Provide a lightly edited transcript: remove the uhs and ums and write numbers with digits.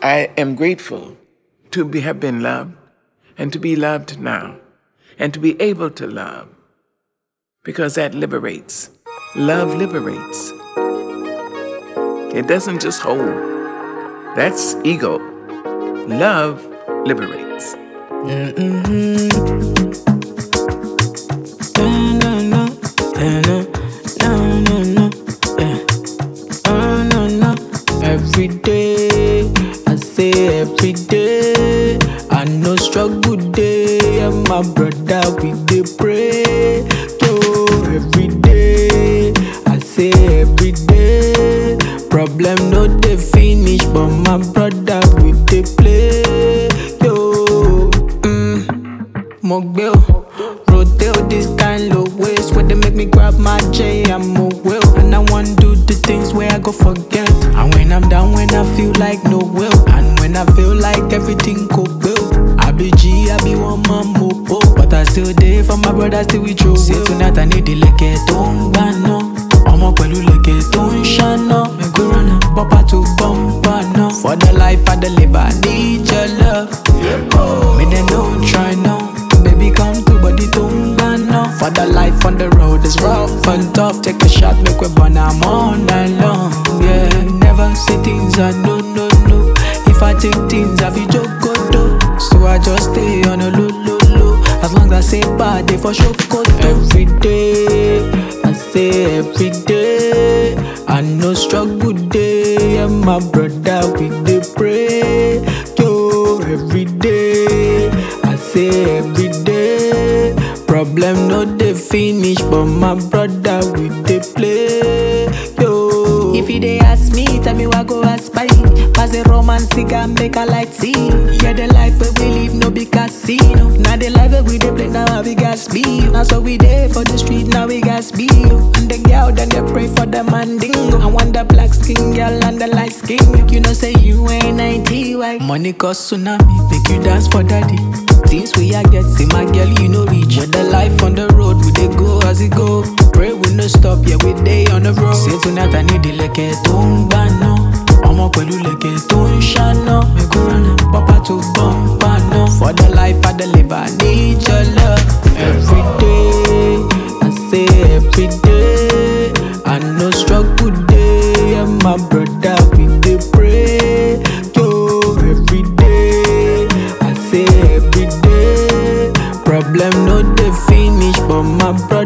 I am grateful to have been loved and to be loved now and to be able to love, because that liberates. Love liberates. It doesn't just hold. That's ego. Love liberates. Every day, I say every day, I know struggle day, and my brother we dey pray. Yo, every day, I say every day, problem no dey finish, but my brother we dey play. Yo, Mogbil, rotate this kind of ways where they make me grab my J, I'm a will, and I want do the things where I go forget. And when I'm down, when I feel like no will, and when I feel like everything could build, I be G, I be one man mopo, but I still there for my brother, still with you. Say tonight I need the leke to no, Omo pẹ̀lú leke to shana, me go run bumper to bumper no. For the life I deliver, I need your love. Me they don't try now, baby come to body to no. For the life on the road is rough and tough, take a shot, make we burn I'm all night long. Yeah, never say things I no. If I take things I feel joke go do, so I just stay on a low. As long as I say bad, they for sure go do. Every day, I say every day, I know struggle day, and my brother we dey pray. Yo, every day, I say every day, problem no dey finish, but my brother we dey play. Yo, if you dey ask me, tell me what go ask by. Pass a romance cigar, make a light see. Yeah, the life where we live no be casino. Now the life where we dey play now we got speed. Now so we dey for the street now we got speed. And the girl then they pray for the mandingo. I want the black skin girl and the light skin. You know say you ain't 90 white. Money cause tsunami, make you dance for daddy. Things we I get, see my girl you know reach. With the life on the road, we dey go as it go. Pray we no stop, yeah we dey on the road. Say tonight I need the leke to no. Omo pẹ̀lú leke to shana, me go run bumper to bumper no. For the life I deliver, I need your love. Every day, I say every day, I know struggle day, and my brother we dey pray. Yo, every day, I say every day, problem no dey finish, but my brother